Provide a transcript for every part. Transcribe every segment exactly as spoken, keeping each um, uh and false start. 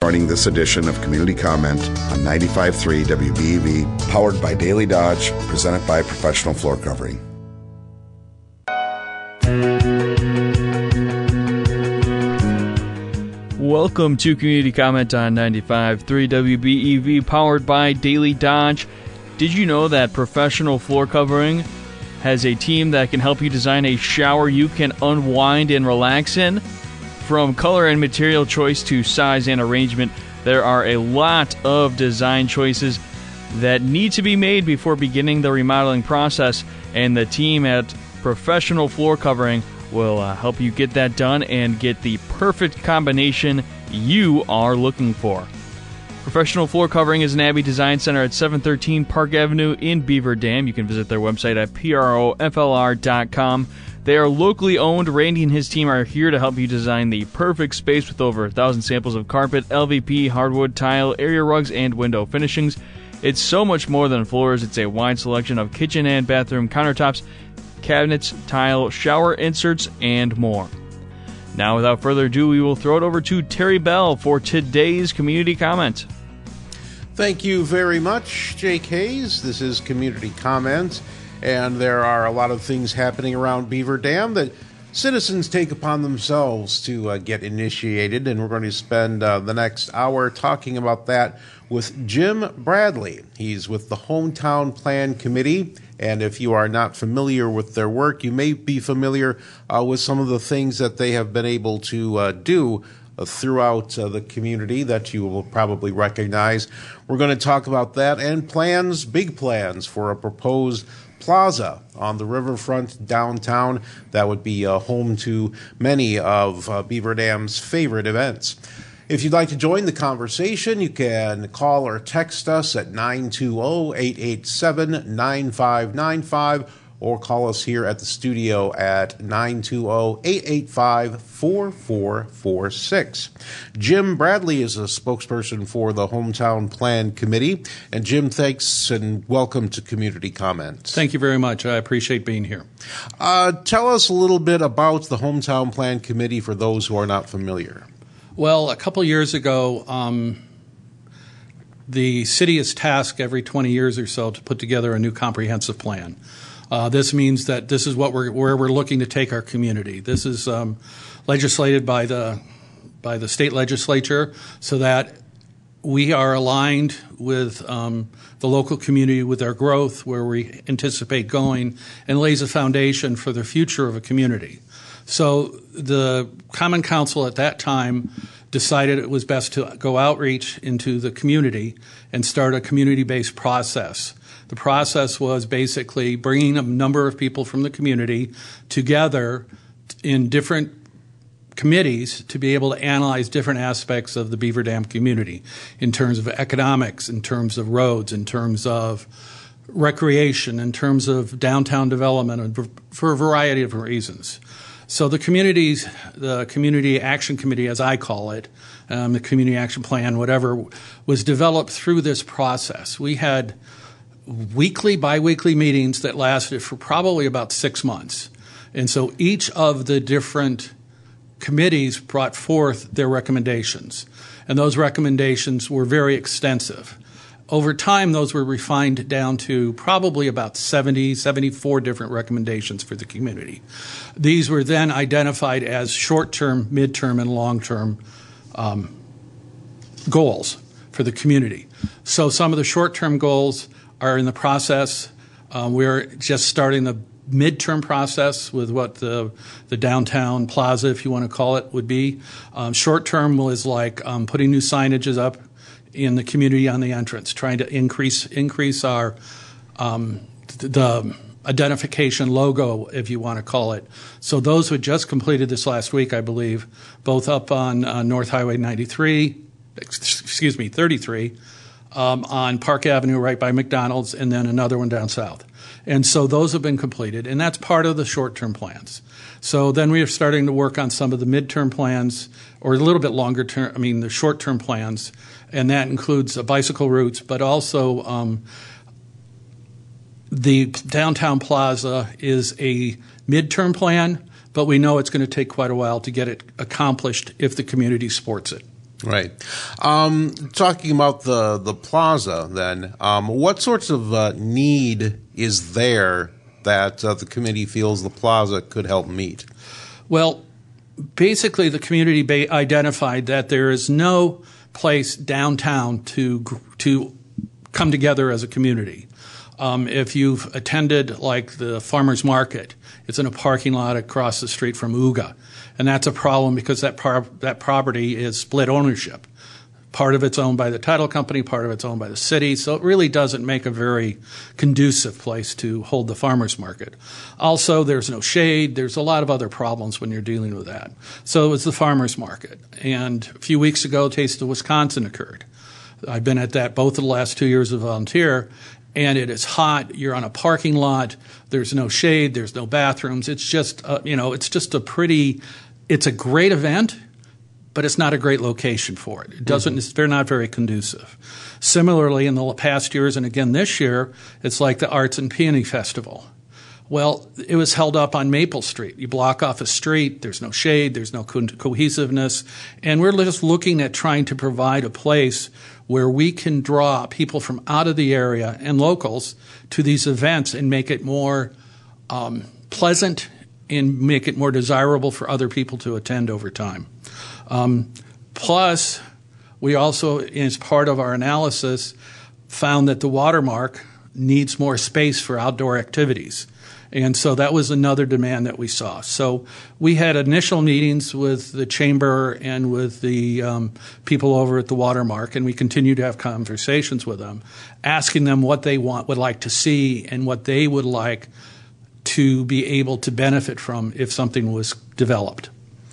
Joining this edition of Community Comment on ninety-five point three W B E V, powered by Daily Dodge, presented by Professional Floor Covering. Welcome to Community Comment on ninety-five point three W B E V, powered by Daily Dodge. Did you know that Professional Floor Covering has a team that can help you design a shower you can unwind and relax in? From color and material choice to size and arrangement, there are a lot of design choices that need to be made before beginning the remodeling process, and the team at Professional Floor Covering will uh, help you get that done and get the perfect combination you are looking for. Professional Floor Covering is an Abbey Design Center at seven thirteen Park Avenue in Beaver Dam. You can visit their website at proflr dot com. They are locally owned. Randy and his team are here to help you design the perfect space with over a thousand samples of carpet, L V P, hardwood, tile, area rugs, and window finishings. It's so much more than floors. It's a wide selection of kitchen and bathroom countertops, cabinets, tile, shower inserts, and more. Now, without further ado, we will throw it over to Terry Bell for today's Community Comment. Thank you very much, Jake Hayes. This is Community Comment, and there are a lot of things happening around Beaver Dam that citizens take upon themselves to uh, get initiated, and we're going to spend uh, the next hour talking about that with Jim Bradley. He's with the Hometown Plan Committee, and if you are not familiar with their work, you may be familiar uh, with some of the things that they have been able to uh, do uh, throughout uh, the community that you will probably recognize. We're going to talk about that and plans, big plans for a proposed plaza on the riverfront downtown that would be uh, home to many of uh, Beaver Dam's favorite events. If you'd like to join the conversation, you can call or text us at nine two zero, eight eight seven, nine five nine five or call us here at the studio at nine two zero, eight eight five, four four four six. Jim Bradley is a spokesperson for the Hometown Plan Committee. And Jim, thanks and welcome to Community Comment. Thank you very much. I appreciate being here. Uh, tell us a little bit about the Hometown Plan Committee for those who are not familiar. Well, a couple years ago, um, the city is tasked every twenty years or so to put together a new comprehensive plan. Uh, this means that this is what we're, where we're looking to take our community. This is um, legislated by the by the state legislature so that we are aligned with um, the local community with our growth, where we anticipate going, and lays a foundation for the future of a community. So the Common Council at that time decided it was best to go outreach into the community and start a community-based process. The process was basically bringing a number of people from the community together in different committees to be able to analyze different aspects of the Beaver Dam community in terms of economics, in terms of roads, in terms of recreation, in terms of downtown development, and for a variety of reasons. So the communities, the Community Action Committee, as I call it, um, the Community Action Plan, whatever, was developed through this process. We had weekly, biweekly meetings that lasted for probably about six months. And so each of the different committees brought forth their recommendations. And those recommendations were very extensive. Over time, those were refined down to probably about seventy, seventy-four different recommendations for the community. These were then identified as short-term, mid-term, and long-term um, goals for the community. So some of the short-term goals are in the process. Uh, we're just starting the midterm process with what the the downtown plaza, if you want to call it, would be. Um, short-term was like um, putting new signages up in the community on the entrance, trying to increase increase our um, the identification logo, if you want to call it. So those were just completed this last week, I believe, both up on uh, North Highway ninety-three, excuse me, thirty-three, um, on Park Avenue right by McDonald's, and then another one down south. And so those have been completed, and that's part of the short-term plans. So then we are starting to work on some of the midterm plans, or a little bit longer term, I mean the short-term plans, and that includes uh, bicycle routes, but also um, the downtown plaza is a midterm plan, but we know it's going to take quite a while to get it accomplished if the community supports it. Right. Um, talking about the, the plaza, then, um, what sorts of uh, need is there that uh, the committee feels the plaza could help meet? Well, basically, the community ba- identified that there is no place downtown to to come together as a community. Um, if you've attended, like, the farmers market, it's in a parking lot across the street from U G A, and that's a problem because that par- that property is split ownership. Part of it's owned by the title company, part of it's owned by the city, so it really doesn't make a very conducive place to hold the farmers market. Also, there's no shade. There's a lot of other problems when you're dealing with that. So it was the farmers market. And a few weeks ago, Taste of Wisconsin occurred. I've been at that both of the last two years as a volunteer, and it is hot. You're on a parking lot. There's no shade. There's no bathrooms. It's just, uh, you know, it's just a pretty, it's a great event, but it's not a great location for it. It doesn't, mm-hmm. It's, they're not very conducive. Similarly, in the past years, and again this year, it's like the Arts and Peony Festival. Well, it was held up on Maple Street. You block off a street, there's no shade, there's no co- cohesiveness, and we're just looking at trying to provide a place where we can draw people from out of the area and locals to these events and make it more um, pleasant and make it more desirable for other people to attend over time. Um, plus, we also, as part of our analysis, found that the Watermark needs more space for outdoor activities. And so that was another demand that we saw. So we had initial meetings with the chamber and with the um, people over at the Watermark, and we continue to have conversations with them, asking them what they want, would like to see, and what they would like to be able to benefit from if something was developed.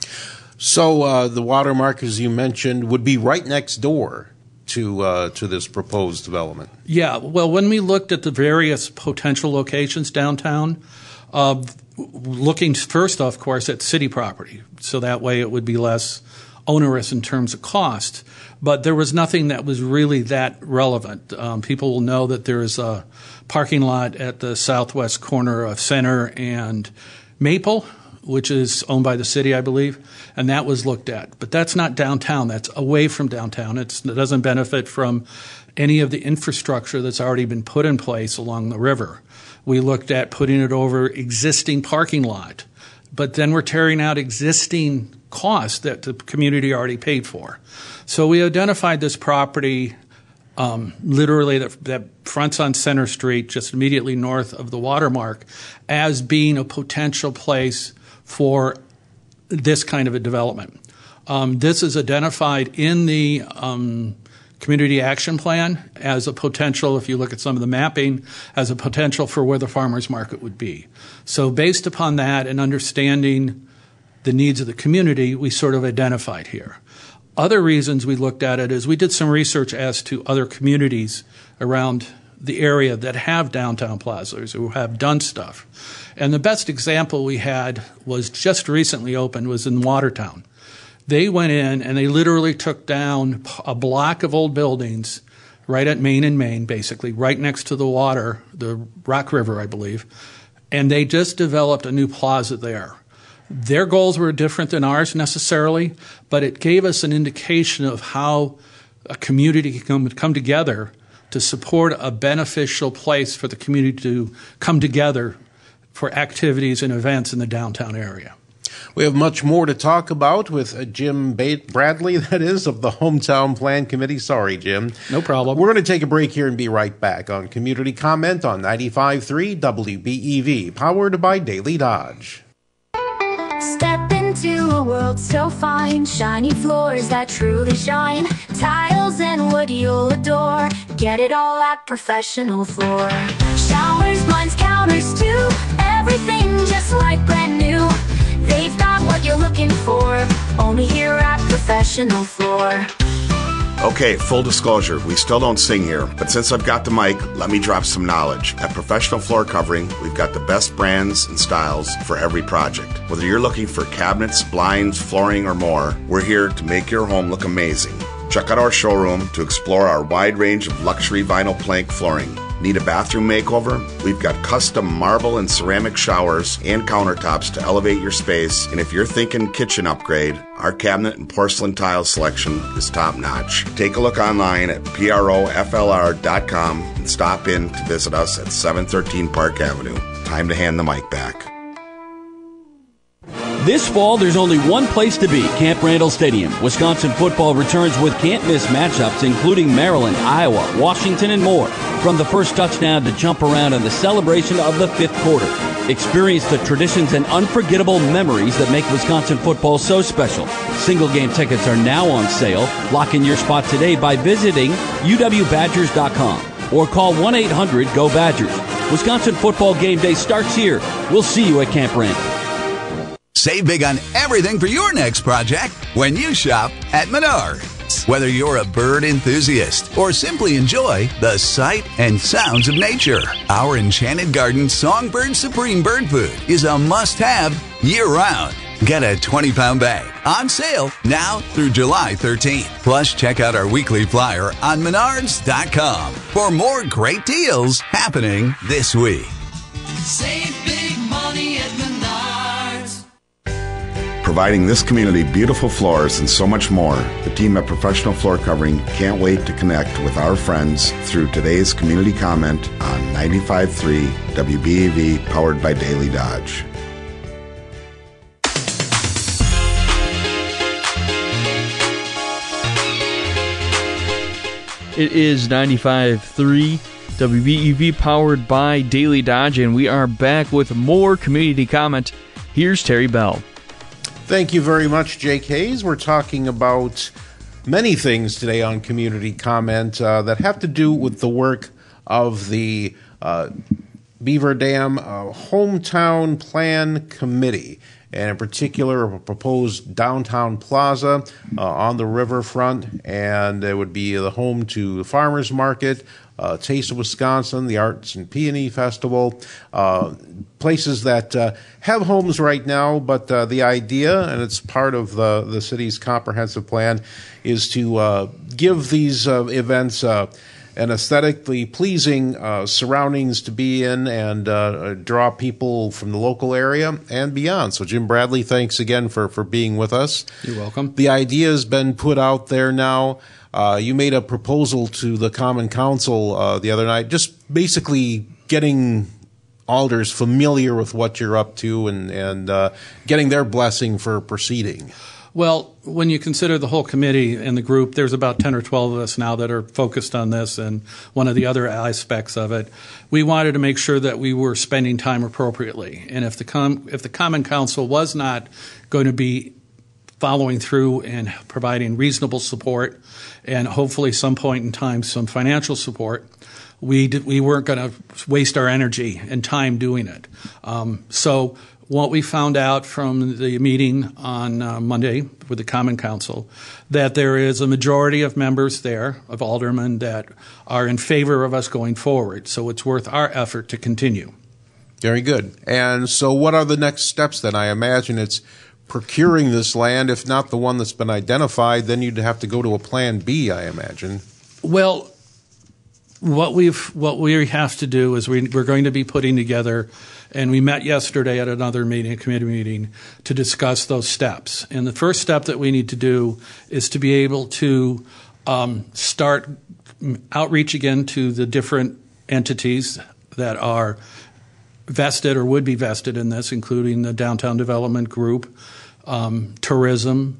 So uh, the Watermark, as you mentioned, would be right next door to uh, to this proposed development. Yeah. Well, when we looked at the various potential locations downtown, uh, looking first, of course, at city property, so that way it would be less onerous in terms of cost. But there was nothing that was really that relevant. Um, people will know that there is a parking lot at the southwest corner of Center and Maple, which is owned by the city, I believe, and that was looked at. But that's not downtown. That's away from downtown. It's, it doesn't benefit from any of the infrastructure that's already been put in place along the river. We looked at putting it over existing parking lot, but then we're tearing out existing costs that the community already paid for. So we identified this property Um, literally that, that fronts on Center Street, just immediately north of the Watermark, as being a potential place for this kind of a development. Um, this is identified in the um, Community Action Plan as a potential, if you look at some of the mapping, as a potential for where the farmers market would be. So based upon that and understanding the needs of the community, we sort of identified here. Other reasons we looked at it is we did some research as to other communities around the area that have downtown plazas or have done stuff. And the best example we had was just recently opened, was in Watertown. They went in and they literally took down a block of old buildings right at Main and Main, basically, right next to the water, the Rock River, I believe, and they just developed a new plaza there. Their goals were different than ours necessarily, but it gave us an indication of how a community can come, come together to support a beneficial place for the community to come together for activities and events in the downtown area. We have much more to talk about with uh, Jim Bradley, that is, of the Hometown Plan Committee. Sorry, Jim. No problem. We're going to take a break here and be right back on Community Comment on ninety-five point three W B E V, powered by Daily Dodge. Step into a world so fine, shiny floors that truly shine, tiles and wood you'll adore, get it all at Professional Floor. Showers, blinds, counters too, everything just like brand new. They've got what you're looking for, only here at Professional Floor. Okay, full disclosure, we still don't sing here, but since I've got the mic, let me drop some knowledge. At Professional Floor Covering, we've got the best brands and styles for every project. Whether you're looking for cabinets, blinds, flooring, or more, we're here to make your home look amazing. Check out our showroom to explore our wide range of luxury vinyl plank flooring. Need a bathroom makeover? We've got custom marble and ceramic showers and countertops to elevate your space. And if you're thinking kitchen upgrade, our cabinet and porcelain tile selection is top notch. Take a look online at proflr dot com and stop in to visit us at seven thirteen Park Avenue. Time to hand the mic back. This fall, there's only one place to be, Camp Randall Stadium. Wisconsin football returns with can't-miss matchups, including Maryland, Iowa, Washington, and more. From the first touchdown to jump around in the celebration of the fifth quarter. Experience the traditions and unforgettable memories that make Wisconsin football so special. Single-game tickets are now on sale. Lock in your spot today by visiting U W Badgers dot com or call one eight hundred G O Badgers. Wisconsin football game day starts here. We'll see you at Camp Randall. Save big on everything for your next project when you shop at Menards. Whether you're a bird enthusiast or simply enjoy the sight and sounds of nature, our Enchanted Garden Songbird Supreme Bird Food is a must-have year-round. Get a twenty pound bag on sale now through July thirteenth. Plus, check out our weekly flyer on Menards dot com for more great deals happening this week. Save big money at Menards. Providing this community beautiful floors and so much more, the team at Professional Floor Covering can't wait to connect with our friends through today's community comment on ninety-five point three W B A V, powered by Daily Dodge. It is ninety-five point three W B E V, powered by Daily Dodge, and we are back with more community comment. Here's Terry Bell. Thank you very much, Jake Hayes. We're talking about many things today on Community Comment uh, that have to do with the work of the uh, Beaver Dam uh, Hometown Plan Committee, and in particular a proposed downtown plaza uh, on the riverfront, and it would be the home to the farmers market, uh, Taste of Wisconsin, the Arts and Peony Festival, uh, places that uh, have homes right now, but uh, the idea, and it's part of the, the city's comprehensive plan, is to uh, give these uh, events uh, an aesthetically pleasing uh, surroundings to be in, and uh, draw people from the local area and beyond. So Jim Bradley, thanks again for, for being with us. You're welcome. The idea has been put out there now. Uh, you made a proposal to the Common Council uh, the other night, just basically getting alders familiar with what you're up to, and, and uh, getting their blessing for proceeding. Well, when you consider the whole committee and the group, there's about ten or twelve of us now that are focused on this and one of the other aspects of it. We wanted to make sure that we were spending time appropriately. And if the com- if the Common Council was not going to be following through and providing reasonable support and hopefully some point in time some financial support, we did, we weren't going to waste our energy and time doing it. Um, so what we found out from the meeting on uh, Monday with the Common Council, that there is a majority of members there, of aldermen, that are in favor of us going forward. So it's worth our effort to continue. Very good. And so what are the next steps then? I imagine it's procuring this land. If not the one that's been identified, then you'd have to go to a plan B, I imagine. Well, what we've what we have to do is we, we're going to be putting together, and we met yesterday at another meeting, a committee meeting, to discuss those steps. And the first step that we need to do is to be able to um, start outreach again to the different entities that are vested or would be vested in this, including the Downtown Development Group, um, tourism,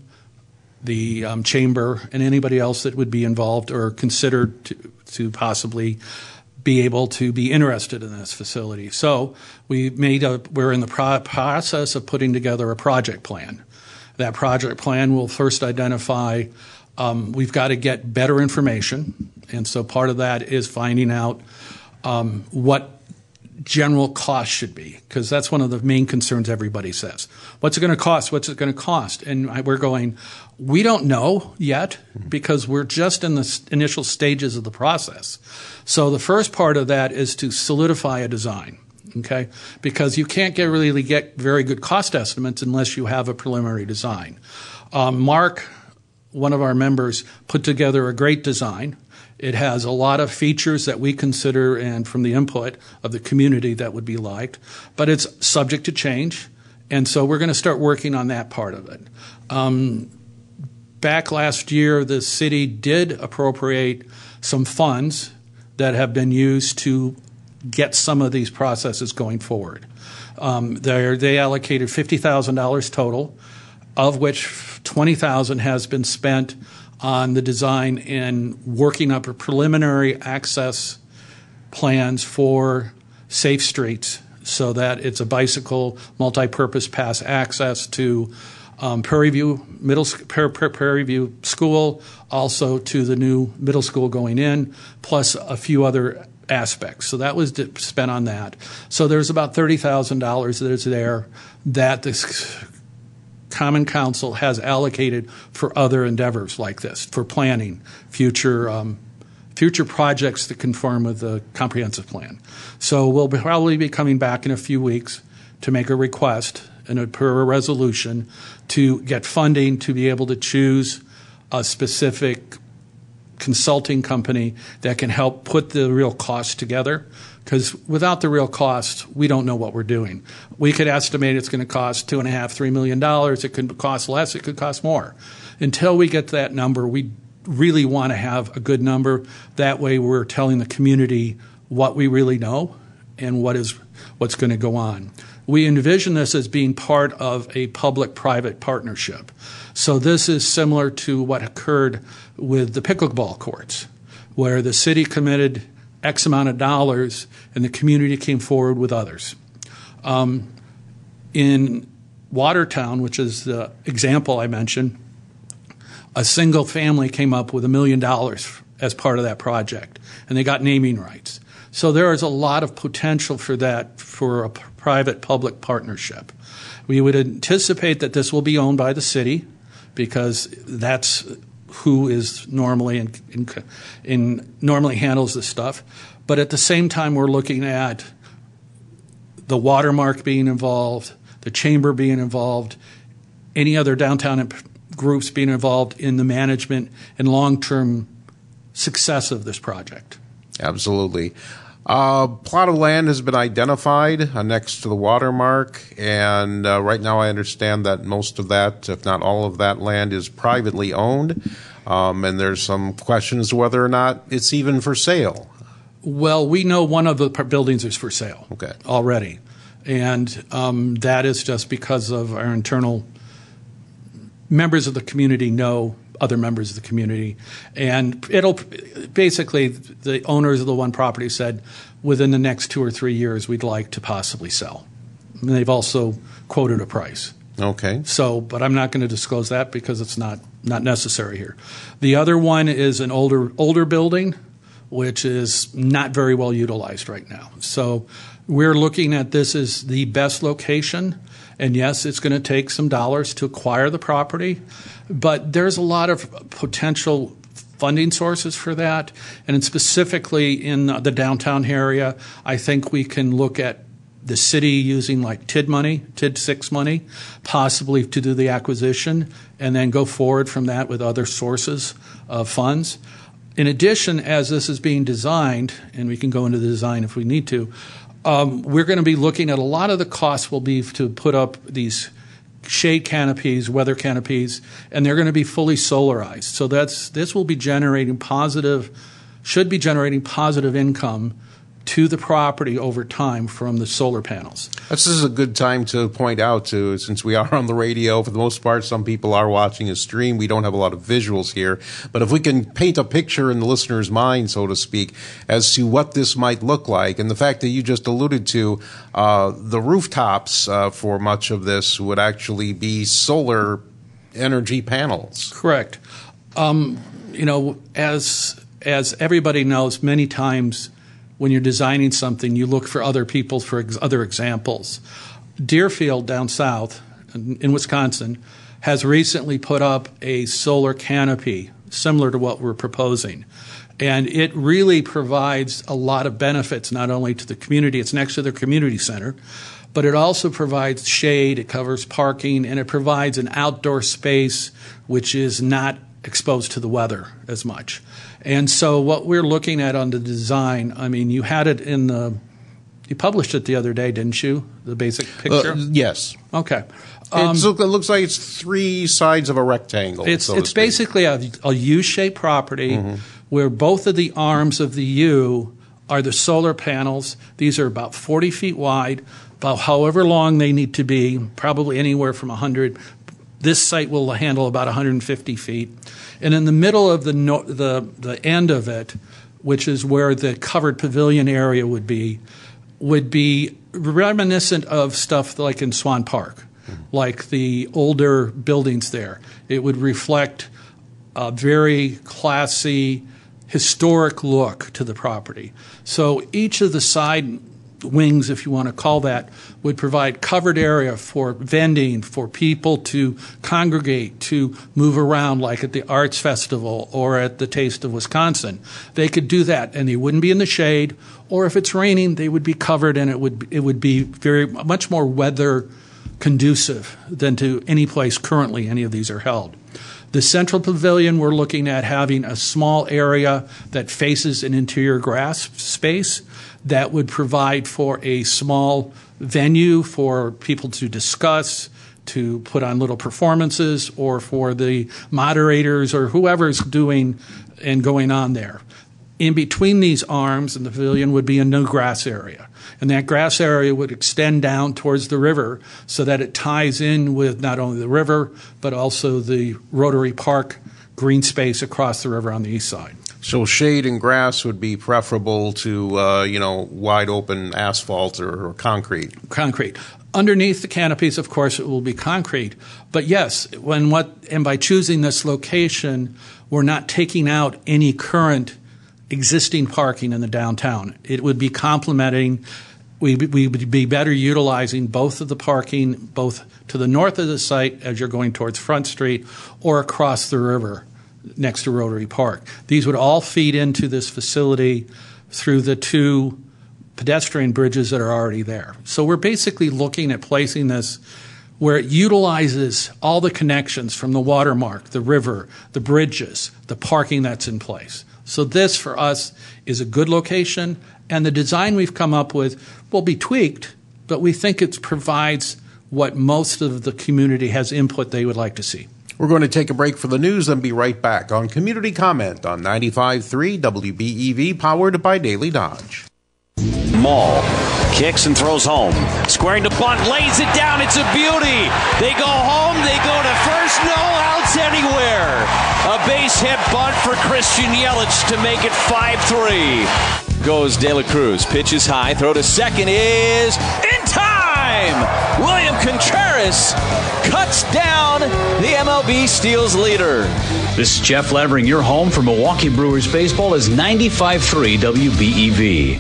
the um, chamber, and anybody else that would be involved or considered to, to possibly be able to be interested in this facility. So we made a, we're in the pro- process of putting together a project plan. That project plan will first identify, um, we've got to get better information, and so part of that is finding out um, what general cost should be, because that's one of the main concerns everybody says. What's it going to cost? What's it going to cost? And we're going, we don't know yet, because we're just in the initial stages of the process. So the first part of that is to solidify a design, okay? Because you can't get really get very good cost estimates unless you have a preliminary design. Um, Mark one of our members put together a great design. It has a lot of features that we consider and from the input of the community that would be liked, but it's subject to change, and so we're going to start working on that part of it. Um, back last year, the city did appropriate some funds that have been used to get some of these processes going forward. Um, they allocated fifty thousand dollars total, of which twenty thousand dollars has been spent on the design and working up a preliminary access plans for safe streets so that it's a bicycle multi-purpose pass access to um, Prairie View Middle Prairie View School, also to the new middle school going in, plus a few other aspects. So that was spent on that. So there's about thirty thousand dollars that is there that this Common Council has allocated for other endeavors like this, for planning future um, future projects that conform with the comprehensive plan. So we'll probably be coming back in a few weeks to make a request and a, per a resolution to get funding to be able to choose a specific consulting company that can help put the real cost together. Because without the real cost, we don't know what we're doing. We could estimate it's going to cost two and a half, three million dollars. It could cost less. It could cost more. Until we get to that number, we really want to have a good number. That way, we're telling the community what we really know and what is what's going to go on. We envision this as being part of a public-private partnership. So this is similar to what occurred with the pickleball courts, where the city committed X amount of dollars, and the community came forward with others. Um, in Watertown, which is the example I mentioned, a single family came up with a million dollars as part of that project, and they got naming rights. So there is a lot of potential for that for a private-public partnership. We would anticipate that this will be owned by the city because that's who is normally in, in, in normally handles this stuff. But at the same time, we're looking at the Watermark being involved, the chamber being involved, any other downtown groups being involved in the management and long-term success of this project. Absolutely. Uh, plot of land has been identified uh, next to the Watermark, and uh, right now I understand that most of that, if not all of that land, is privately owned, um, and there's some questions whether or not it's even for sale. Well, we know one of the buildings is for sale okay. already, and um, that is just because of our internal members of the community know other members of the community. And it'll basically, the owners of the one property said within the next two or three years we'd like to possibly sell. And they've also quoted a price. Okay. So, but I'm not going to disclose that because it's not, not necessary here. The other one is an older older building, which is not very well utilized right now. So we're looking at this as the best location. And yes, it's going to take some dollars to acquire the property, but there's a lot of potential funding sources for that. And specifically in the downtown area, I think we can look at the city using like T I D money, T I D six money, possibly to do the acquisition, and then go forward from that with other sources of funds. In addition, as this is being designed, and we can go into the design if we need to, Um, we're going to be looking at a lot of the costs will be to put up these shade canopies, weather canopies, and they're going to be fully solarized. So that's this will be generating positive, should be generating positive income to the property over time from the solar panels. This is a good time to point out, to since we are on the radio, for the most part, some people are watching a stream. We don't have a lot of visuals here. But if we can paint a picture in the listener's mind, so to speak, as to what this might look like, and the fact that you just alluded to, uh, the rooftops uh, for much of this would actually be solar energy panels. Correct. Um, you know, as as everybody knows, many times when you're designing something, you look for other people for ex- other examples. Deerfield down south in, in Wisconsin has recently put up a solar canopy similar to what we're proposing. And it really provides a lot of benefits, not only to the community, it's next to their community center, but it also provides shade, it covers parking, and it provides an outdoor space which is not exposed to the weather as much. And so what we're looking at on the design, I mean, you had it in the, you published it the other day, didn't you? The basic picture? Uh, yes. Okay. Um, it's, it looks like it's three sides of a rectangle. It's, so it's basically a, a U-shaped property mm-hmm. where both of the arms of the U are the solar panels. These are about forty feet wide, about however long they need to be, probably anywhere from one hundred. This site will handle about one hundred fifty feet. And in the middle of the, no, the, the end of it, which is where the covered pavilion area would be, would be reminiscent of stuff like in Swan Park, mm-hmm. like the older buildings there. It would reflect a very classy, historic look to the property. So each of the side wings, if you want to call that, would provide covered area for vending, for people to congregate, to move around like at the Arts Festival or at the Taste of Wisconsin. They could do that, and they wouldn't be in the shade, or if it's raining, they would be covered, and it would it would be very much more weather conducive than to any place currently any of these are held. The central pavilion, we're looking at having a small area that faces an interior grass space that would provide for a small venue for people to discuss, to put on little performances, or for the moderators or whoever's doing and going on there. In between these arms and the pavilion would be a new grass area. And that grass area would extend down towards the river so that it ties in with not only the river, but also the Rotary Park green space across the river on the east side. So shade and grass would be preferable to, uh, you know, wide open asphalt or, or concrete. Concrete. Underneath the canopies, of course, it will be concrete. But yes, when what and by choosing this location, we're not taking out any current existing parking in the downtown. It would be complementing. We we would be better utilizing both of the parking, both to the north of the site as you're going towards Front Street, or across the river next to Rotary Park. These would all feed into this facility through the two pedestrian bridges that are already there. So we're basically looking at placing this where it utilizes all the connections from the watermark, the river, the bridges, the parking that's in place. So this, for us, is a good location, and the design we've come up with will be tweaked, but we think it provides what most of the community has input they would like to see. We're going to take a break for the news and be right back on Community Comment on ninety-five point three W B E V, powered by Daily Dodge. Mall kicks and throws home. Squaring to bunt, lays it down. It's a beauty. They go home. They go to first. No outs anywhere. A base hit bunt for Christian Yelich to make it five three. Goes De La Cruz. Pitches high. Throw to second is in time. William Contreras cuts down the M L B Steals leader. This is Jeff Levering. Your home for Milwaukee Brewers baseball is ninety-five point three W B E V.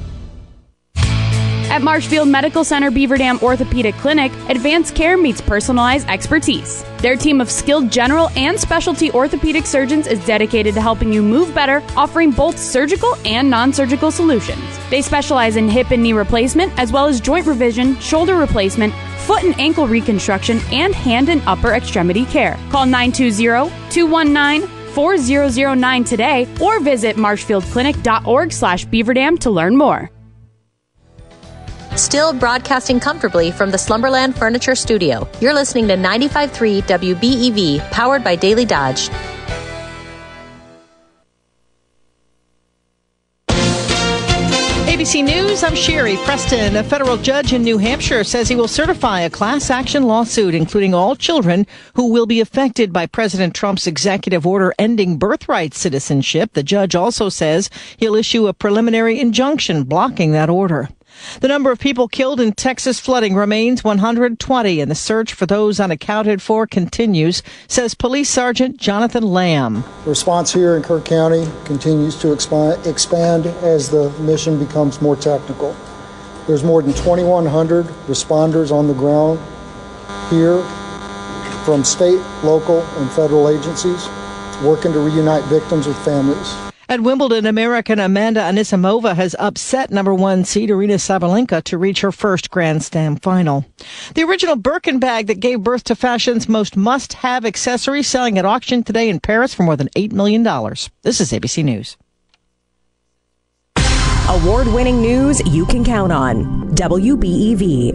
At Marshfield Medical Center Beaver Dam Orthopedic Clinic, advanced care meets personalized expertise. Their team of skilled general and specialty orthopedic surgeons is dedicated to helping you move better, offering both surgical and non-surgical solutions. They specialize in hip and knee replacement, as well as joint revision, shoulder replacement, foot and ankle reconstruction, and hand and upper extremity care. Call nine two zero, two one nine, four zero zero nine today or visit marshfieldclinic.org slash beaverdam to learn more. Still broadcasting comfortably from the Slumberland Furniture Studio. You're listening to ninety-five point three W B E V, powered by Daily Dodge. A B C News, I'm Sherry Preston. A federal judge in New Hampshire says he will certify a class action lawsuit, including all children who will be affected by President Trump's executive order ending birthright citizenship. The judge also says he'll issue a preliminary injunction blocking that order. The number of people killed in Texas flooding remains one hundred twenty, and the search for those unaccounted for continues, says Police Sergeant Jonathan Lamb. The response here in Kirk County continues to expand, expand as the mission becomes more technical. There's more than twenty-one hundred responders on the ground here from state, local, and federal agencies working to reunite victims with families. At Wimbledon, American Amanda Anisimova has upset number one seed Aryna Sabalenka to reach her first Grand Slam final. The original Birkin bag that gave birth to fashion's most must-have accessory selling at auction today in Paris for more than eight million dollars. This is A B C News. Award-winning news you can count on. W B E V.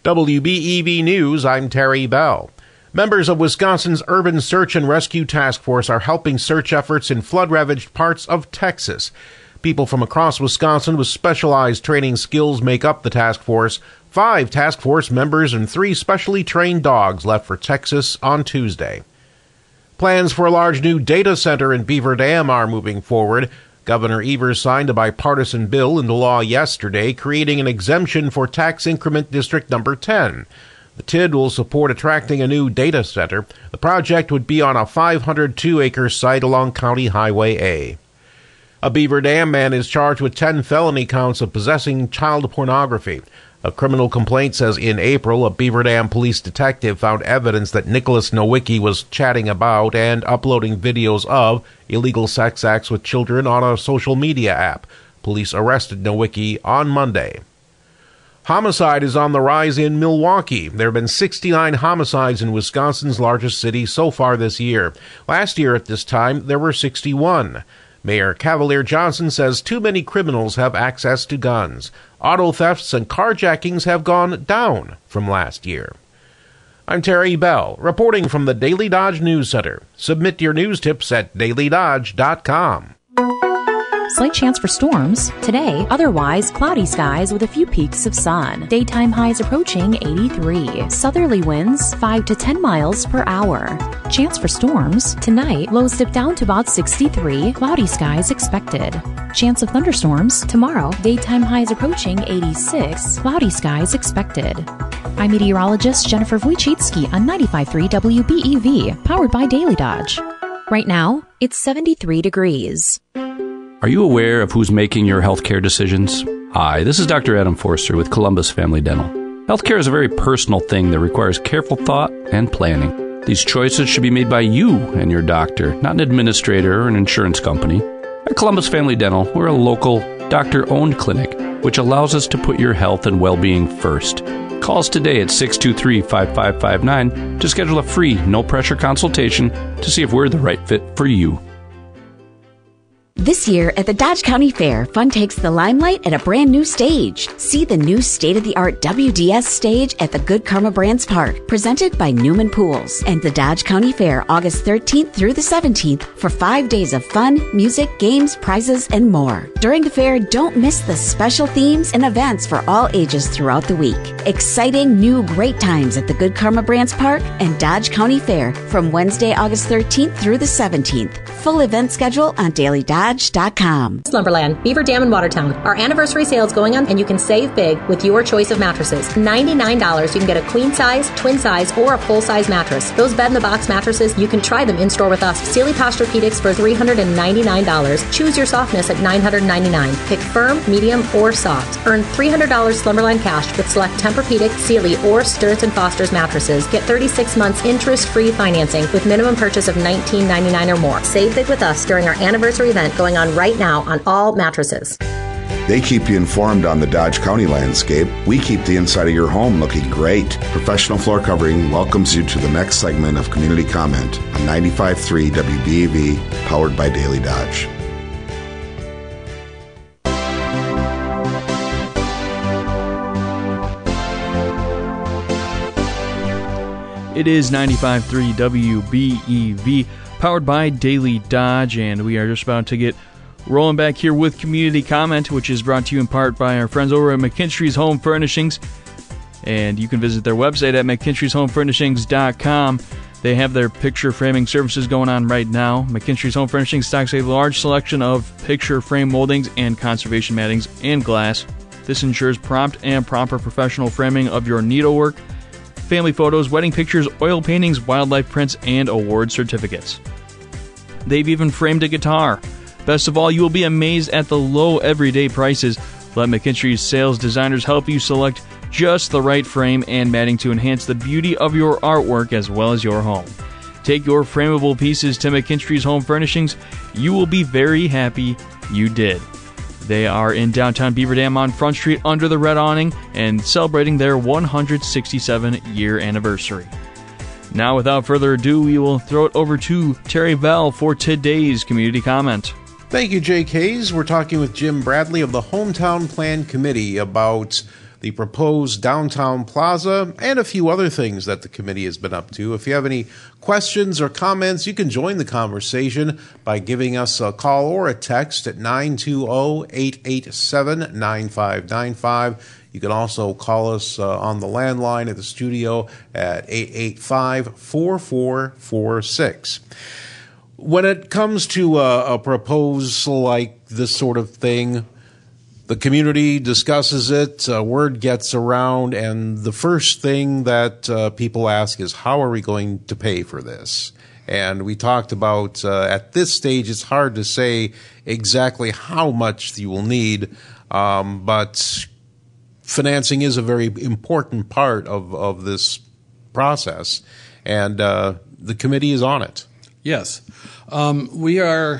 W B E V News, I'm Terry Bell. Members of Wisconsin's Urban Search and Rescue Task Force are helping search efforts in flood-ravaged parts of Texas. People from across Wisconsin with specialized training skills make up the task force. Five task force members and three specially trained dogs left for Texas on Tuesday. Plans for a large new data center in Beaver Dam are moving forward. Governor Evers signed a bipartisan bill into law yesterday, creating an exemption for tax increment District Number ten. The T I D will support attracting a new data center. The project would be on a five hundred two acre site along County Highway A. A Beaver Dam man is charged with ten felony counts of possessing child pornography. A criminal complaint says in April, a Beaver Dam police detective found evidence that Nicholas Nowicki was chatting about and uploading videos of illegal sex acts with children on a social media app. Police arrested Nowicki on Monday. Homicide is on the rise in Milwaukee. There have been sixty-nine homicides in Wisconsin's largest city so far this year. Last year at this time, there were sixty-one. Mayor Cavalier Johnson says too many criminals have access to guns. Auto thefts and carjackings have gone down from last year. I'm Terry Bell, reporting from the Daily Dodge News Center. Submit your news tips at daily dodge dot com. Slight chance for storms today, otherwise cloudy skies with a few peaks of sun. Daytime highs approaching eighty-three. Southerly winds five to ten miles per hour. Chance for storms tonight, lows dip down to about sixty-three. Cloudy skies expected. Chance of thunderstorms tomorrow, daytime highs approaching eighty-six. Cloudy skies expected. I'm meteorologist Jennifer Wojcicki on ninety-five point three W B E V, powered by Daily Dodge. Right now, it's seventy-three degrees. Are you aware of who's making your healthcare decisions? Hi, this is Doctor Adam Forster with Columbus Family Dental. Healthcare is a very personal thing that requires careful thought and planning. These choices should be made by you and your doctor, not an administrator or an insurance company. At Columbus Family Dental, we're a local, doctor-owned clinic, which allows us to put your health and well-being first. Call us today at six two three, five five five nine to schedule a free, no-pressure consultation to see if we're the right fit for you. This year at the Dodge County Fair, fun takes the limelight at a brand new stage. See the new state-of-the-art W D S stage at the Good Karma Brands Park, presented by Newman Pools, and the Dodge County Fair August thirteenth through the seventeenth for five days of fun, music, games, prizes, and more. During the fair, don't miss the special themes and events for all ages throughout the week. Exciting new great times at the Good Karma Brands Park and Dodge County Fair from Wednesday, August thirteenth through the seventeenth. Full event schedule on daily dodge dot com. Slumberland, Beaver Dam, and Watertown. Our anniversary sale is going on, and you can save big with your choice of mattresses. ninety-nine dollars, you can get a queen size, twin size, or a full size mattress. Those bed in the box mattresses, you can try them in store with us. Sealy Posturepedics for three hundred ninety-nine dollars. Choose your softness at nine hundred ninety-nine dollars. Pick firm, medium, or soft. Earn three hundred dollars Slumberland cash with select Tempur-Pedic, Sealy, or Stearns and Foster's mattresses. Get thirty-six months interest-free financing with minimum purchase of nineteen ninety-nine dollars or more. Save big with us during our anniversary event going on right now on all mattresses. They keep you informed on the Dodge County landscape. We keep the inside of your home looking great. Professional Floor Covering welcomes you to the next segment of Community Comment on ninety-five point three W B E V, powered by Daily Dodge. It is ninety-five point three W B E V, powered by Daily Dodge, and we are just about to get rolling back here with Community Comment, which is brought to you in part by our friends over at McKinstry's Home Furnishings. And you can visit their website at mckinstrys home furnishings dot com. They have their picture framing services going on right now. McKinstry's Home Furnishings stocks a large selection of picture frame moldings and conservation mattings and glass. This ensures prompt and proper professional framing of your needlework, family photos, wedding pictures, oil paintings, wildlife prints, and award certificates. They've even framed a guitar. Best of all, you will be amazed at the low everyday prices. Let McKinstry's sales designers help you select just the right frame and matting to enhance the beauty of your artwork as well as your home. Take your frameable pieces to McKinstry's Home Furnishings. You will be very happy you did. They are in downtown Beaver Dam on Front Street under the red awning and celebrating their one hundred sixty-seventh year anniversary. Now, without further ado, we will throw it over to Terry Bell for today's community comment. Thank you, Jake Hayes. We're talking with Jim Bradley of the Hometown Plan Committee about the proposed downtown plaza and a few other things that the committee has been up to. If you have any questions or comments, you can join the conversation by giving us a call or a text at nine two zero, eight eight seven, nine five nine five. You can also call us uh, on the landline at the studio at eight eight five, four four four six. When it comes to a, a proposal like this sort of thing, the community discusses it, uh, word gets around, and the first thing that uh, people ask is, how are we going to pay for this? And we talked about, uh, at this stage, it's hard to say exactly how much you will need, um, but financing is a very important part of, of this process, and uh, the committee is on it. Yes. Um, we are...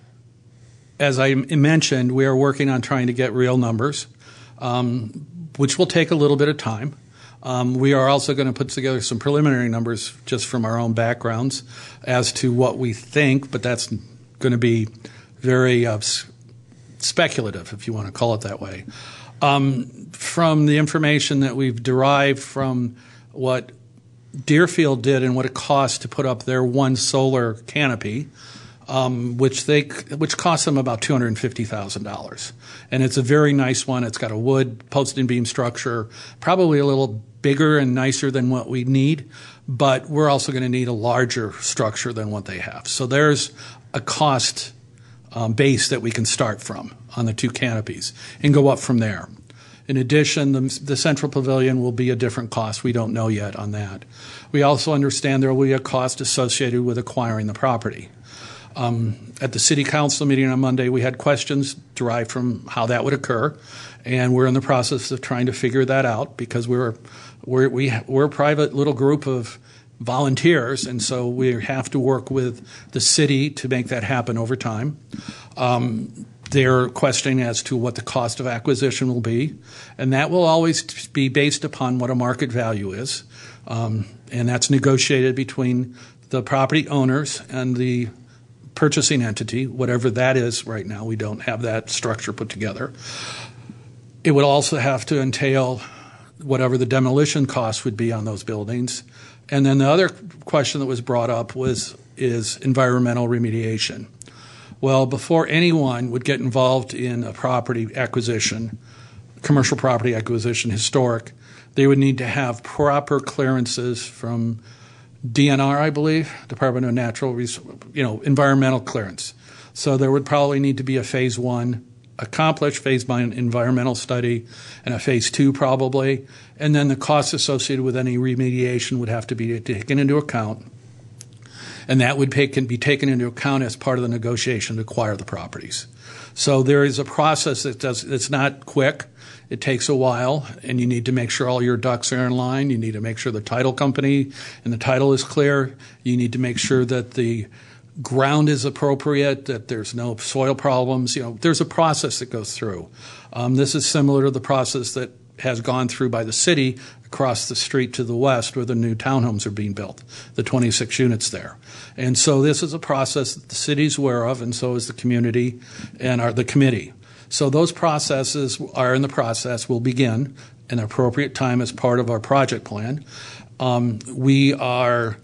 As I mentioned, we are working on trying to get real numbers, um, which will take a little bit of time. Um, we are also going to put together some preliminary numbers just from our own backgrounds as to what we think, but that's going to be very uh, speculative, if you want to call it that way. Um, from the information that we've derived from what Deerfield did and what it cost to put up their one solar canopy, Um, which they which costs them about two hundred fifty thousand dollars, and it's a very nice one. It's got a wood post and beam structure, probably a little bigger and nicer than what we need, but we're also going to need a larger structure than what they have. So there's a cost um, base that we can start from on the two canopies and go up from there. In addition, the, the central pavilion will be a different cost. We don't know yet on that. We also understand there will be a cost associated with acquiring the property. Um, at the city council meeting on Monday, we had questions derived from how that would occur, and we're in the process of trying to figure that out because we're we're we, we're a private little group of volunteers, and so we have to work with the city to make that happen over time. Um, they're questioning as to what the cost of acquisition will be, and that will always be based upon what a market value is, um, and that's negotiated between the property owners and the purchasing entity, whatever that is right now. We don't have that structure put together. It would also have to entail whatever the demolition costs would be on those buildings. And then the other question that was brought up was is environmental remediation. Well, before anyone would get involved in a property acquisition, commercial property acquisition, historic, they would need to have proper clearances from D N R, I believe, Department of Natural Resources, you know, environmental clearance. So there would probably need to be a phase one accomplished, phase one environmental study, and a phase two probably. And then the costs associated with any remediation would have to be taken into account. And that would take, can be taken into account as part of the negotiation to acquire the properties. So there is a process that does, it's not quick. It takes a while, and you need to make sure all your ducks are in line. You need to make sure the title company and the title is clear. You need to make sure that the ground is appropriate, that there's no soil problems. You know, there's a process that goes through. Um, this is similar to the process that has gone through by the city across the street to the west where the new townhomes are being built, the twenty-six units there. And so this is a process that the city's aware of, and so is the community and our, the committee. So those processes are in the process. Will begin an appropriate time as part of our project plan. Um, we are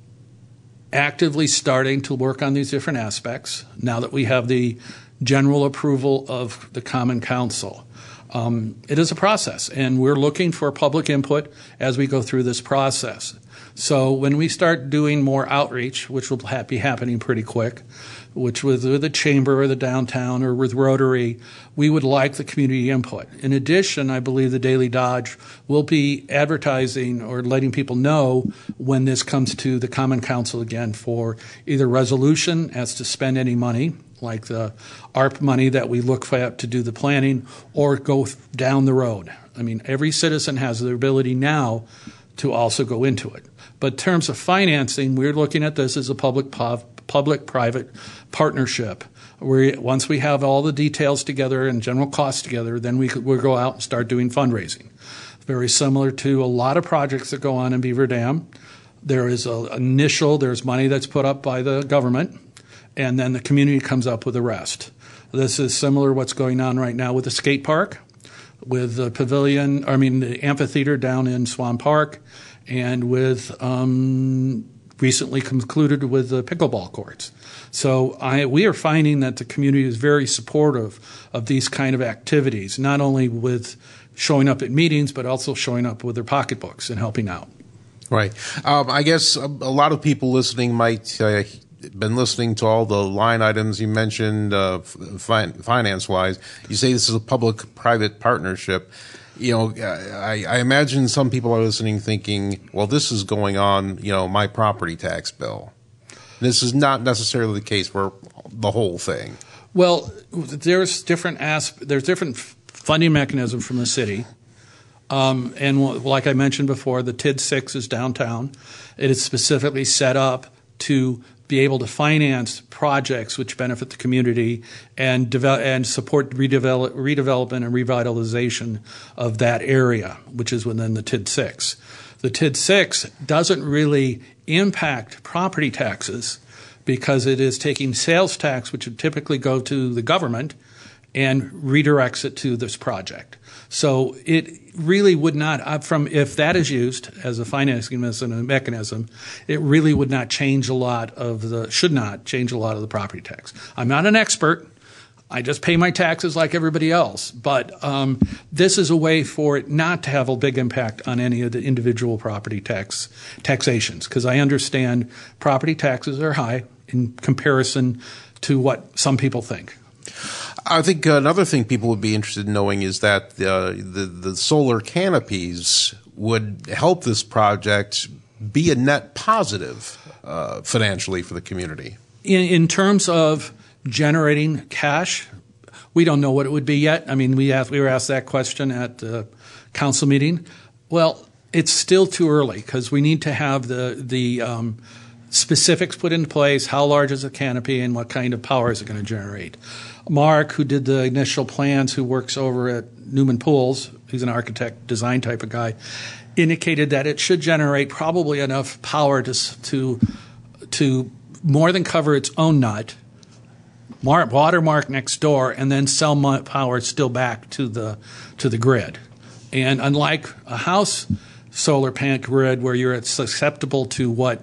actively starting to work on these different aspects now that we have the general approval of the Common Council. Um, it is a process, and we're looking for public input as we go through this process. So when we start doing more outreach, which will ha- be happening pretty quick, which with, with the chamber or the downtown or with Rotary, we would like the community input. In addition, I believe the Daily Dodge will be advertising or letting people know when this comes to the Common Council again for either resolution as to spend any money, like the A R P money that we look at to do the planning, or go down the road. I mean, every citizen has the ability now to also go into it. But in terms of financing, we're looking at this as a public public-private partnership. Where once we have all the details together and general costs together, then we could, we'll go out and start doing fundraising. Very similar to a lot of projects that go on in Beaver Dam. There is an initial, there's money that's put up by the government, and then the community comes up with the rest. This is similar to what's going on right now with the skate park, with the pavilion, I mean the amphitheater down in Swan Park, and with um, recently concluded with the pickleball courts. So I, we are finding that the community is very supportive of these kind of activities, not only with showing up at meetings, but also showing up with their pocketbooks and helping out. Right. Um, I guess a, a lot of people listening might uh, been listening to all the line items you mentioned, uh, fin- finance-wise. You say this is a public-private partnership. You know, I, I imagine some people are listening thinking, well, this is going on, you know, my property tax bill. This is not necessarily the case for the whole thing. Well, there's different asp- there's different funding mechanisms from the city. Um, and like I mentioned before, the T I D six is downtown. It is specifically set up to be able to finance projects which benefit the community and develop and support redevelop, redevelopment and revitalization of that area, which is within the T I D six. The T I D six doesn't really impact property taxes because it is taking sales tax, which would typically go to the government, and redirects it to this project. So it really would not, from if that is used as a financing mechanism, it really would not change a lot of the, should not change a lot of the property tax. I'm not an expert. I just pay my taxes like everybody else. But um, this is a way for it not to have a big impact on any of the individual property tax taxations, because I understand property taxes are high in comparison to what some people think. I think another thing people would be interested in knowing is that uh, the the solar canopies would help this project be a net positive uh, financially for the community. In, in terms of generating cash, we don't know what it would be yet. I mean, we asked, we were asked that question at the council meeting. Well, it's still too early because we need to have the the um, specifics put in place. How large is the canopy and what kind of power is it going to generate? Mark, who did the initial plans, who works over at Newman Pools, he's an architect, design type of guy, indicated that it should generate probably enough power to to to more than cover its own nut, watermark next door, and then sell power still back to the to the grid. And unlike a house solar plant grid where you're susceptible to what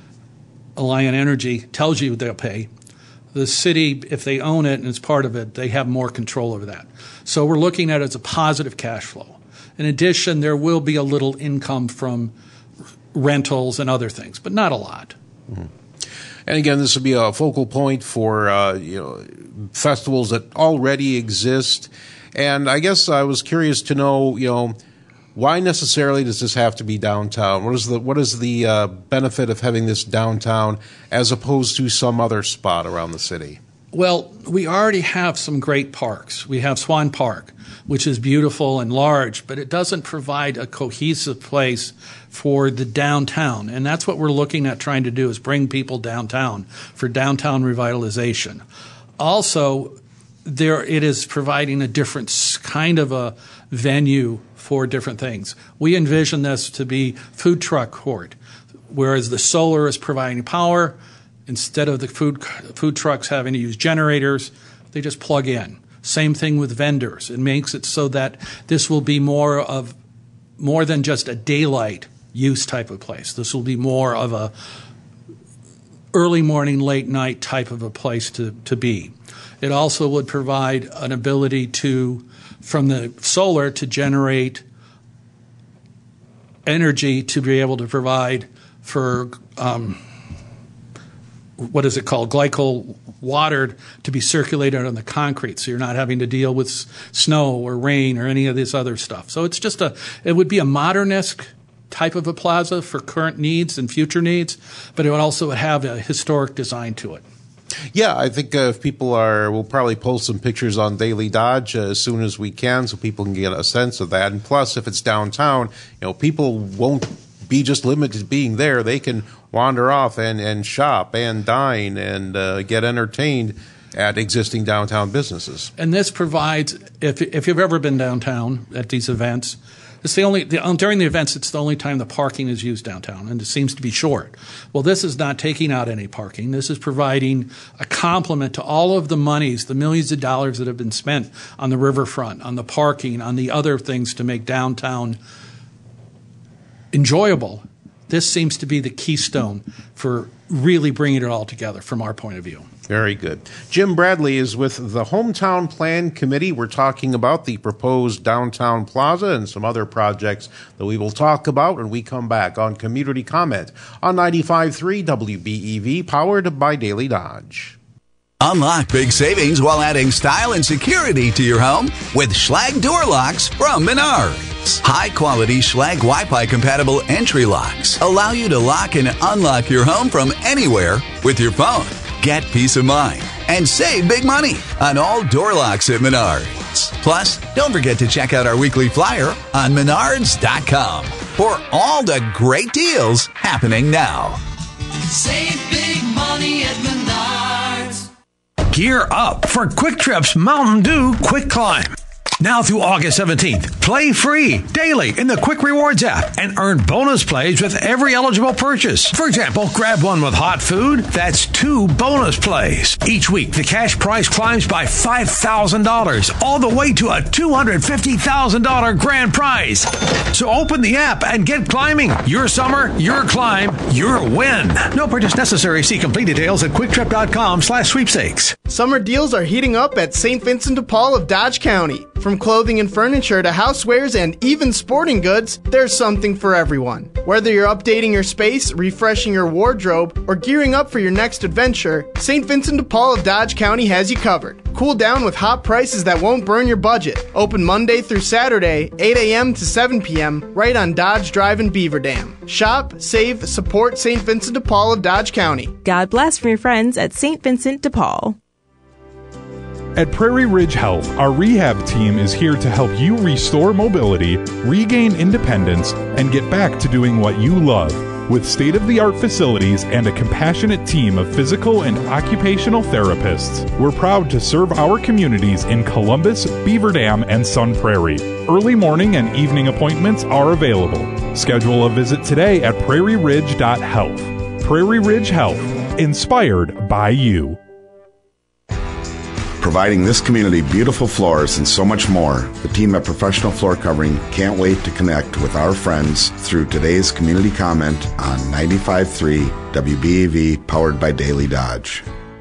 Alliant Energy tells you they'll pay, the city, if they own it and it's part of it, they have more control over that. So we're looking at it as a positive cash flow. In addition, there will be a little income from rentals and other things, but not a lot. Mm-hmm. And again, this would be a focal point for uh, you know festivals that already exist. And I guess I was curious to know, you know, why necessarily does this have to be downtown? What is the what is the uh, benefit of having this downtown as opposed to some other spot around the city? Well, we already have some great parks. We have Swan Park, which is beautiful and large, but it doesn't provide a cohesive place for the downtown. And that's what we're looking at trying to do, is bring people downtown for downtown revitalization. Also, there it is providing a different kind of a venue for different things. We envision this to be food truck court, whereas the solar is providing power. Instead of the food food trucks having to use generators, they just plug in. Same thing with vendors. It makes it so that this will be more of more than just a daylight use type of place. This will be more of a early morning, late night type of a place to, to be. It also would provide an ability to, from the solar, to generate energy to be able to provide for um, what is it called, glycol water to be circulated on the concrete, so you're not having to deal with snow or rain or any of this other stuff. So it's just a, it would be a modern-esque type of a plaza for current needs and future needs, but it would also have a historic design to it. Yeah, I think uh, if people are, we'll probably post some pictures on Daily Dodge uh, as soon as we can so people can get a sense of that. And plus, if it's downtown, you know, people won't be just limited to being there. They can wander off and, and shop and dine and uh, get entertained at existing downtown businesses. And this provides, if if you've ever been downtown at these events, it's the only the, during the events it's the only time the parking is used downtown, and it seems to be short. Well, this is not taking out any parking. This is providing a complement to all of the monies, the millions of dollars that have been spent on the riverfront, on the parking, on the other things to make downtown enjoyable. This seems to be the keystone for really bringing it all together from our point of view. Very good. Jim Bradley is with the Hometown Plan Committee. We're talking about the proposed downtown plaza and some other projects that we will talk about when we come back on Community Comment on ninety-five point three W B E V, powered by Daily Dodge. Unlock big savings while adding style and security to your home with Schlage door locks from Menards. High-quality Schlage Wi-Fi compatible entry locks allow you to lock and unlock your home from anywhere with your phone. Get peace of mind and save big money on all door locks at Menards. Plus, don't forget to check out our weekly flyer on menards dot com for all the great deals happening now. Save big money at Menards. Gear up for Quick Trip's Mountain Dew Quick Climb. Now through August seventeenth, play free daily in the Quick Rewards app and earn bonus plays with every eligible purchase. For example, grab one with hot food, that's two bonus plays. Each week, the cash prize climbs by five thousand dollars, all the way to a two hundred fifty thousand dollars grand prize. So open the app and get climbing. Your summer, your climb, your win. No purchase necessary. See complete details at quicktrip.com slash sweepstakes. Summer deals are heating up at Saint Vincent de Paul of Dodge County. From clothing and furniture to housewares and even sporting goods, there's something for everyone. Whether you're updating your space, refreshing your wardrobe, or gearing up for your next adventure, Saint Vincent de Paul of Dodge County has you covered. Cool down with hot prices that won't burn your budget. Open Monday through Saturday, eight a.m. to seven p.m., right on Dodge Drive in Beaver Dam. Shop, save, support Saint Vincent de Paul of Dodge County. God bless from your friends at Saint Vincent de Paul. At Prairie Ridge Health, our rehab team is here to help you restore mobility, regain independence, and get back to doing what you love. With state-of-the-art facilities and a compassionate team of physical and occupational therapists, we're proud to serve our communities in Columbus, Beaver Dam, and Sun Prairie. Early morning and evening appointments are available. Schedule a visit today at prairie ridge dot health. Prairie Ridge Health, inspired by you. Providing this community beautiful floors and so much more, the team at Professional Floor Covering can't wait to connect with our friends through today's community comment on ninety-five point three W B E V, powered by Daily Dodge.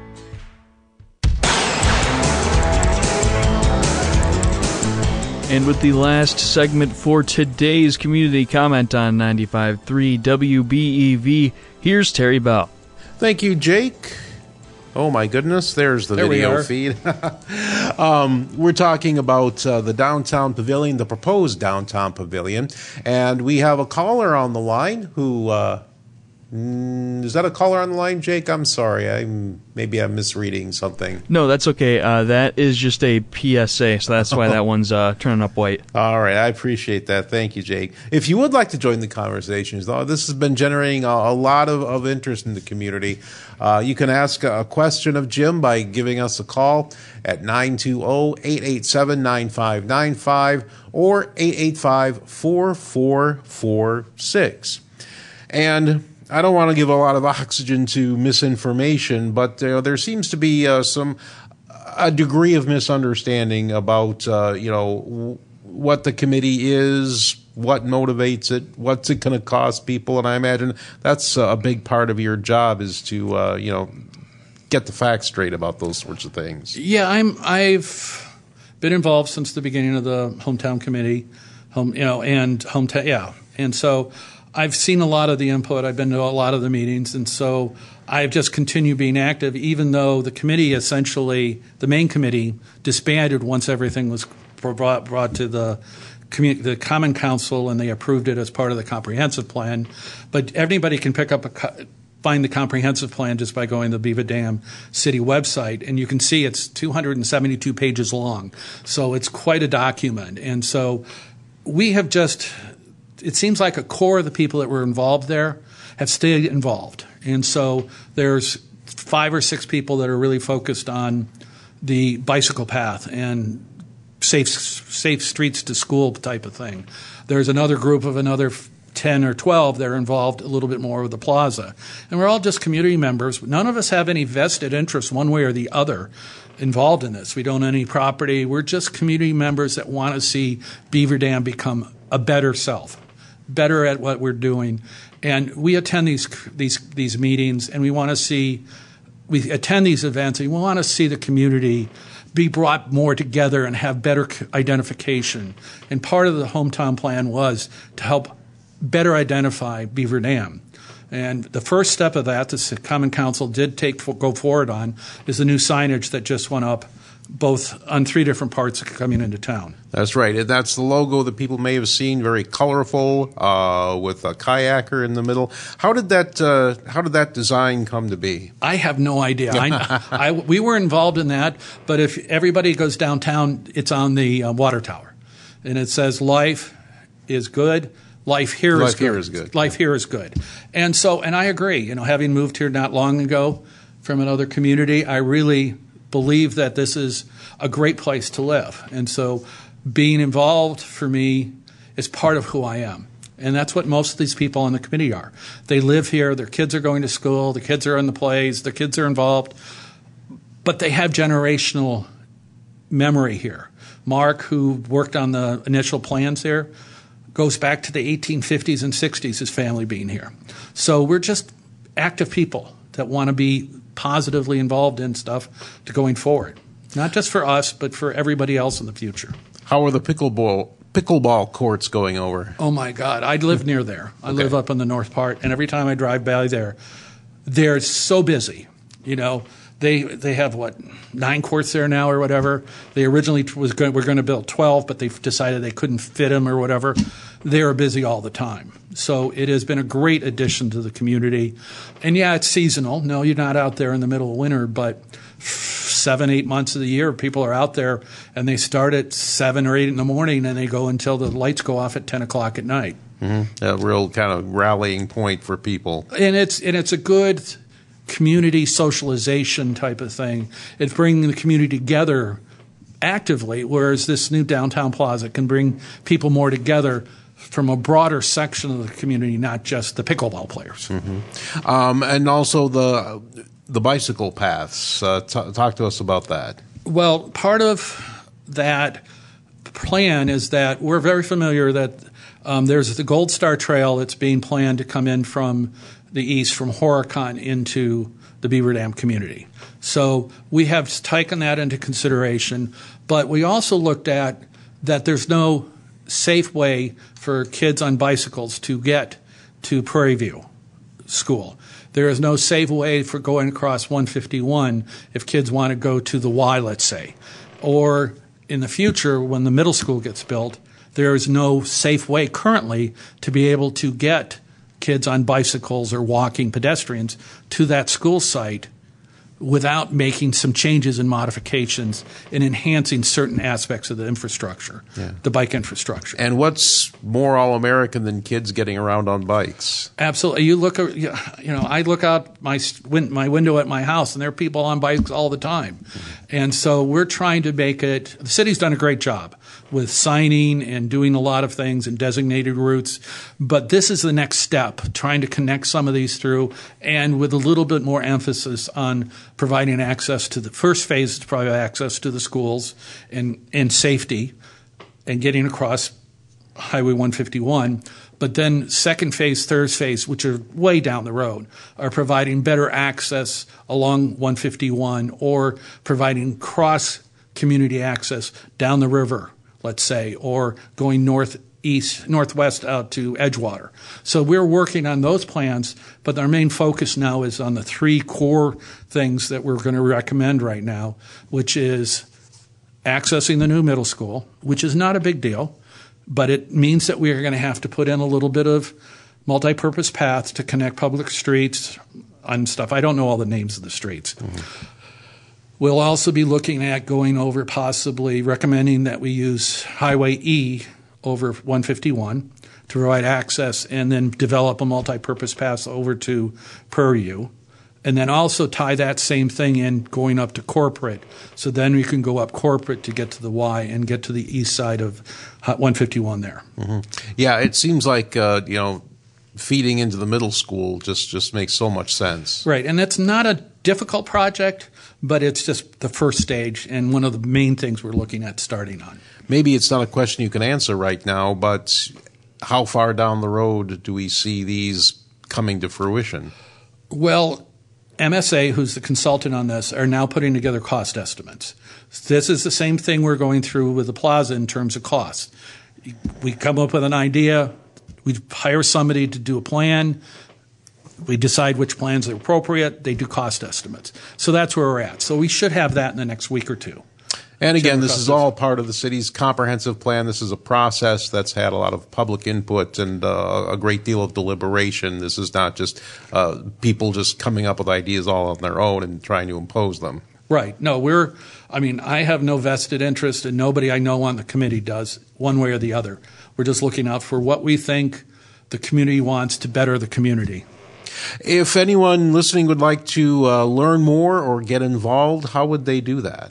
And with the last segment for today's community comment on ninety-five point three W B E V, here's Terry Bell. Thank you, Jake. Oh, my goodness, there's the there video feed. um, we're talking about uh, the downtown pavilion, the proposed downtown pavilion, and we have a caller on the line who, uh, mm, is that a caller on the line, Jake? I'm sorry, I'm maybe I'm misreading something. No, that's okay. Uh, that is just a P S A, so that's why that one's uh, turning up white. All right, I appreciate that. Thank you, Jake. If you would like to join the conversation, though, this has been generating a, a lot of, of interest in the community. Uh, you can ask a question of Jim by giving us a call at nine two zero, eight eight seven, nine five nine five or eight eight five, four four four six. And I don't want to give a lot of oxygen to misinformation, but uh, there seems to be uh, some a degree of misunderstanding about uh, you know w- what the committee is, what motivates it, what's it going to cost people, and I imagine that's a big part of your job is to uh, you know get the facts straight about those sorts of things. Yeah, I'm. I've been involved since the beginning of the hometown committee, home you know, and hometown. Yeah, and so I've seen a lot of the input. I've been to a lot of the meetings, and so I've just continued being active, even though the committee essentially, the main committee, disbanded once everything was brought, brought to the the Common Council, and they approved it as part of the comprehensive plan. But anybody can pick up a find the comprehensive plan just by going to the Beaver Dam City website, and you can see it's two hundred seventy-two pages long. So it's quite a document, and so we have just it seems like a core of the people that were involved there have stayed involved. And so there's five or six people that are really focused on the bicycle path and safe safe streets to school type of thing. There's another group of another ten or twelve that are involved a little bit more with the plaza. And we're all just community members. None of us have any vested interest one way or the other involved in this. We don't own any property. We're just community members that want to see Beaver Dam become a better self, better at what we're doing. And we attend these these these meetings, and we want to see, we attend these events, and we want to see the community be brought more together and have better identification. And part of the hometown plan was to help better identify Beaver Dam. And the first step of that, the Common Council did take go forward on, is the new signage that just went up, both on three different parts coming into town. That's right. And that's the logo that people may have seen, very colorful, uh, with a kayaker in the middle. How did that uh, How did that design come to be? I have no idea. I, I, we were involved in that, but if everybody goes downtown, it's on the uh, water tower, and it says "Life is good." Life here Life is good. here is good. Life here is good. And so, and I agree. You know, having moved here not long ago from another community, I really believe that this is a great place to live. And so, being involved for me is part of who I am. And that's what most of these people on the committee are. They live here. Their kids are going to school. The kids are in the plays. Their kids are involved. But they have generational memory here. Mark, who worked on the initial plans here, goes back to the eighteen fifties and sixties, his family being here. So we're just active people that want to be positively involved in stuff to going forward. Not just for us, but for everybody else in the future. How are the pickleball pickleball courts going over? Oh, my God. I live near there. I Okay. live up in the north part, and every time I drive by there, they're so busy. You know, they they have, what, nine courts there now or whatever. They originally was going, were going to build twelve, but they decided they couldn't fit them or whatever. They are busy all the time. So it has been a great addition to the community. And, yeah, it's seasonal. No, you're not out there in the middle of winter, but seven, eight months of the year, people are out there, and they start at seven or eight in the morning, and they go until the lights go off at ten o'clock at night. Mm-hmm. A real kind of rallying point for people. And it's and it's a good community socialization type of thing. It's bringing the community together actively, whereas this new downtown plaza can bring people more together from a broader section of the community, not just the pickleball players. Mm-hmm. Um, and also the the bicycle paths. Uh, t- talk to us about that. Well, part of that plan is that we're very familiar that um, there's the Gold Star Trail that's being planned to come in from the east, from Horicon into the Beaver Dam community. So we have taken that into consideration, but we also looked at that there's no safe way for kids on bicycles to get to Prairie View School. There is no safe way for going across one fifty-one if kids want to go to the Y, let's say. Or in the future, when the middle school gets built, there is no safe way currently to be able to get kids on bicycles or walking pedestrians to that school site without making some changes and modifications and enhancing certain aspects of the infrastructure, Yeah. the bike infrastructure. And what's more all-American than kids getting around on bikes? Absolutely. You look, you know, I look out my my window at my house, and there are people on bikes all the time. And so we're trying to make it. The city's done a great job with signing and doing a lot of things and designated routes. But this is the next step, trying to connect some of these through, and with a little bit more emphasis on providing access to the first phase, to provide access to the schools and, and safety and getting across Highway one fifty-one. But then second phase, third phase, which are way down the road, are providing better access along one fifty-one or providing cross-community access down the river, let's say, or going northeast, northwest out to Edgewater. So we're working on those plans, but our main focus now is on the three core things that we're going to recommend right now, which is accessing the new middle school, which is not a big deal, but it means that we are going to have to put in a little bit of multi-purpose paths to connect public streets and stuff. I don't know all the names of the streets. Mm-hmm. We'll also be looking at going over, possibly recommending that we use Highway E over one fifty-one to provide access, and then develop a multi-purpose path over to Prairie View. And then also tie that same thing in going up to corporate. So then we can go up corporate to get to the Y and get to the east side of one fifty-one there. Mm-hmm. Yeah, it seems like, uh, you know, feeding into the middle school just, just makes so much sense. Right, and it's not a difficult project, but it's just the first stage and one of the main things we're looking at starting on. Maybe it's not a question you can answer right now, but how far down the road do we see these coming to fruition? Well, M S A, who's the consultant on this, are now putting together cost estimates. This is the same thing we're going through with the plaza in terms of cost. We come up with an idea, we hire somebody to do a plan, we decide which plans are appropriate, they do cost estimates. So that's where we're at. So we should have that in the next week or two. And again, this is all part of the city's comprehensive plan. This is a process that's had a lot of public input and uh, a great deal of deliberation. This is not just uh, people just coming up with ideas all on their own and trying to impose them. Right. No, we're, I mean, I have no vested interest, and nobody I know on the committee does, one way or the other. We're just looking out for what we think the community wants to better the community. If anyone listening would like to uh, learn more or get involved, how would they do that?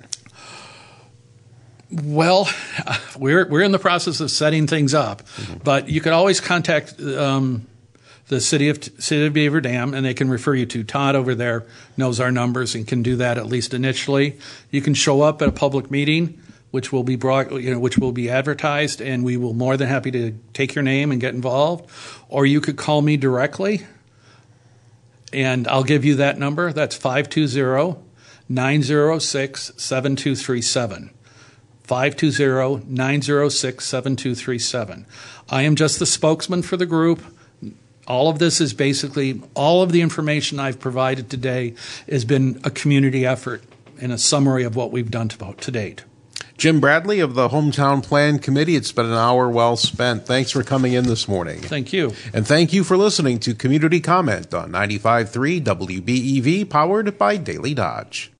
Well, we're we're in the process of setting things up, mm-hmm. but you could always contact um, the city of City of Beaver Dam, and they can refer you to Todd over there. Knows our numbers and can do that at least initially. You can show up at a public meeting, which will be brought, you know, which will be advertised, and we will more than happy to take your name and get involved. Or you could call me directly, and I'll give you that number. That's five two zero, nine zero six, seven two three seven. five two zero, nine zero six, seven two three seven. I am just the spokesman for the group. All of this is basically, all of the information I've provided today has been a community effort and a summary of what we've done to, to date. Jim Bradley of the Hometown Plan Committee, it's been an hour well spent. Thanks for coming in this morning. Thank you. And thank you for listening to Community Comment on ninety-five point three W B E V, powered by Daily Dodge.